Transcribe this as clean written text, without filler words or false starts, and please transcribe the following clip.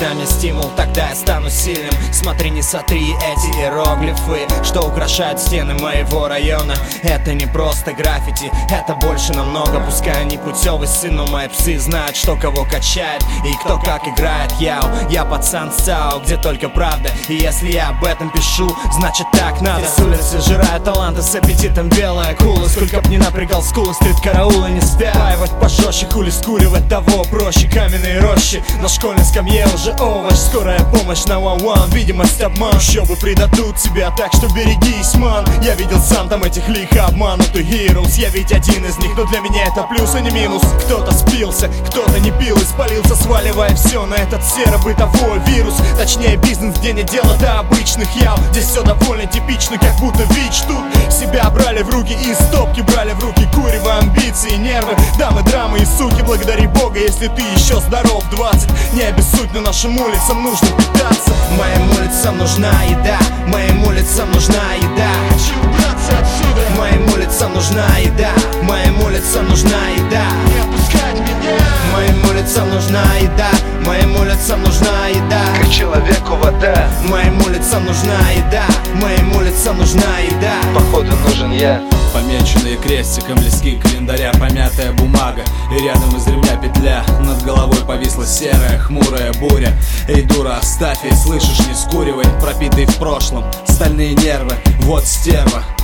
нужна мне стимул, тогда я стану сильным. Смотри, не сотри эти иероглифы, что украшают стены моего района. Это не просто граффити, это больше намного. Пускай не путевый сын, но мои псы знают, что кого качает и кто как играет. Я пацан САУ, где только правда. И если я об этом пишу, значит так надо. С улицы жирают таланты с аппетитом белая акула. Сколько б не напрягал скулы, стрит-караулы не спят. Паивать пожестче, хули скуривать того проще. Каменные рощи, на школьной скамье уже овощ. Скорая помощь на one-one, видимость обман. Щёбы предадут тебя, так что берегись, ман. Я видел сам там этих лихо обманутых heroes. Я ведь один из них, но для меня это плюс, а не минус. Кто-то спился, кто-то не пил и спалился, сваливая все на этот серо-бытовой вирус. Точнее бизнес, где не дело-то обычных яв. Здесь все довольно типично, как будто ВИЧ. Тут себя брали в руки и стопки брали в руки. Курево, амбиции, нервы, дамы, драмы и суки. Благодари Бога, если ты еще здоров. 20, не обессудь, но нашим улицам нужно питаться. Моим улицам нужна еда, моим улицам нужна еда. Хочу убраться отсюда. Моим улицам нужна еда, моим улицам нужна еда. Не отпускать меня. Моим улицам нужна еда, моим улицам нужна еда. Как человеку вода. Моим улицам нужна еда, моим улицам нужна еда. Походу нужен я. Помеченные крестиком листки календаря, помятая бумага и рядом из ремня петля. Над головой повисла серая, хмурая буря. Эй, дура, оставь, ей, слышишь, не скуривай. Пропитый в прошлом, стальные нервы, вот стерва.